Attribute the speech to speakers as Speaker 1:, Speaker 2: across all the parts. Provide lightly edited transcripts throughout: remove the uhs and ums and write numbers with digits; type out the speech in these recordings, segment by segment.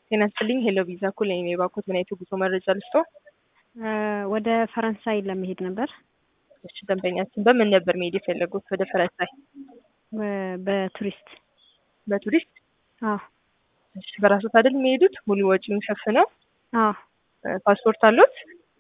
Speaker 1: ጤና ይስጥልኝ ሄሎ ቪዛ እኮ ለኔ የባኮት ምን አይነት ጉዞ መረጃ ልስጦ?
Speaker 2: ወደ ፈረንሳይ ለመሄድ ነበር።
Speaker 1: እሺ ደንበኛችን በምን ነበር መሄድ የፈለጉት ወደ ፈረንሳይ?
Speaker 2: በቱሪስት
Speaker 1: በቱሪስት?
Speaker 2: አዎ።
Speaker 1: እሺ በራስዎት አይደል የሚሄዱት? ሙሉ ወጪውን ሸፍነው?
Speaker 2: አዎ።
Speaker 1: ፓስፖርት አለዎት?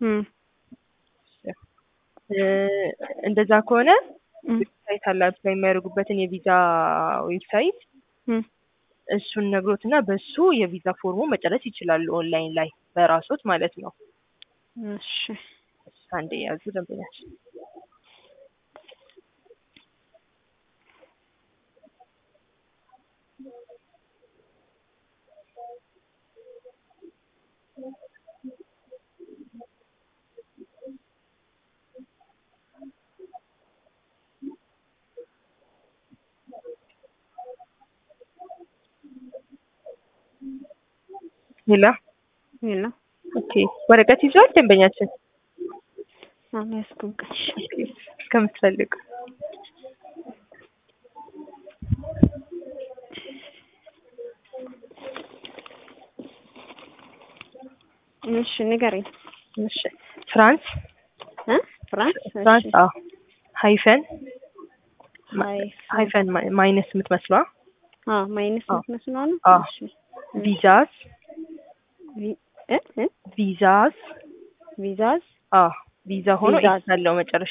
Speaker 1: እንደዛ ከሆነ ዌብሳይት አለ አፕላይ የሚያደርጉበትን የቪዛ ዌብሳይት እሱን ነግሮትና በሱ የቪዛ ፎርሙ መጨረስ ይችላሉ ኦንላይን ላይ በራስዎት ማለት ነው።
Speaker 2: እሺ
Speaker 1: አንዴ ያዙ ደንበኛችን።
Speaker 2: ሄሎ
Speaker 1: ኦኬ ወረቀት ይዟል ደንበኛችን?
Speaker 2: ያስኩንቀሽ
Speaker 1: ከምትፈልጉ
Speaker 2: እሺ ንገረኝ።
Speaker 1: እሺ ፍራንስ
Speaker 2: ፍራንስ
Speaker 1: አዎ ሃይፈን ማይነስ የምትመስለው
Speaker 2: ማይነስ የምትመስለው ነው።
Speaker 1: እሺ ቪዛስ ቪዛ ሆኖ ይዛለው መጨረሻ